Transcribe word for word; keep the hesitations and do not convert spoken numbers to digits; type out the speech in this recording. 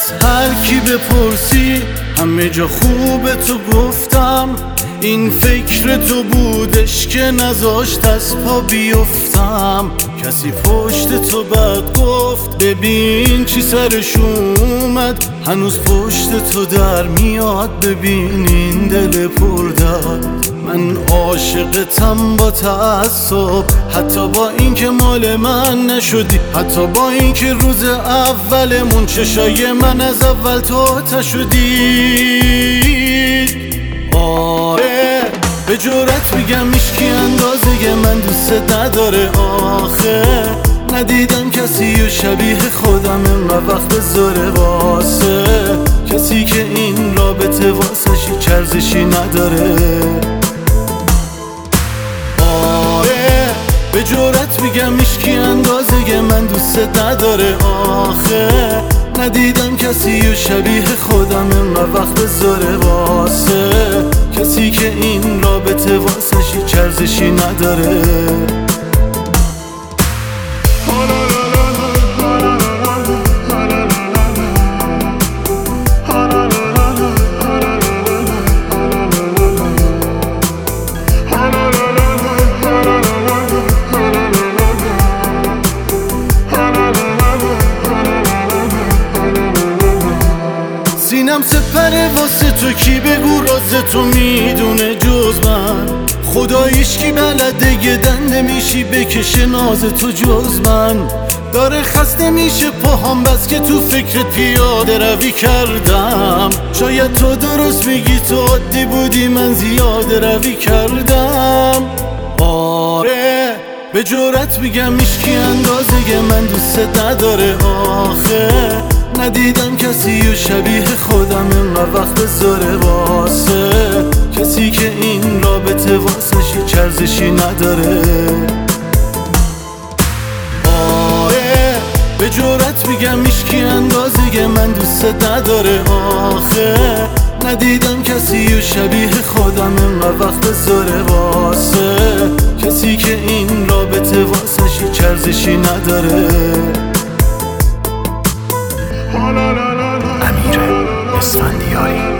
از هر کی بپرسی همه جا خوبه تو گفتم، این فکر تو بودش که نذاشت از پا بیفتم. کسی پشت تو بد گفت ببین چی سرش اومد، هنوز پشت تو در میاد ببین این دل پردرد. من عاشقتم با تعصب، حتی با اینکه مال من نشدی، حتی با اینکه روز اولمون چشای من از اول تو تا شدید. آره به جرأت میگم هیچکی اندازه من دوست نداره. آخه ندیدم کسی و شبیه خودم اینقدر وقت بذاره واسه کسی که این رابطه واسش هیچ ارزشی نداره. آره به جرأت میگم هیچکی اندازه من دوست نداره. آخه ندیدم کسی و شبیه خودم اینقدر وقت بذاره واسه کسی که این رابطه واسش هیچ ارزشی نداره. سینم سپره واسه تو، کی بگو راز تو میدونه جز من؟ خداییش کی بلده یه دنده میشی بکشه ناز تو جز من؟ داره خسته میشه پاهام بس که تو فکرت پیاده روی کردم. شاید تو درست میگی تو عادی بودی من زیاده روی کردم. آره به جرأت میگم هیچکی اندازه من دوست نداره. آخه ندیدم کسی و شبیه خودم اینقدر وقت بذاره واسه کسی که این رابطه واسش هیچ ارزشی نداره. آره به جرأت میگم هیچکی اندازه من دوست نداره. آخه ندیدم کسی و شبیه خودم اینقدر وقت بذاره واسه کسی که این رابطه واسش هیچ ارزشی نداره. امیر اسفندیاری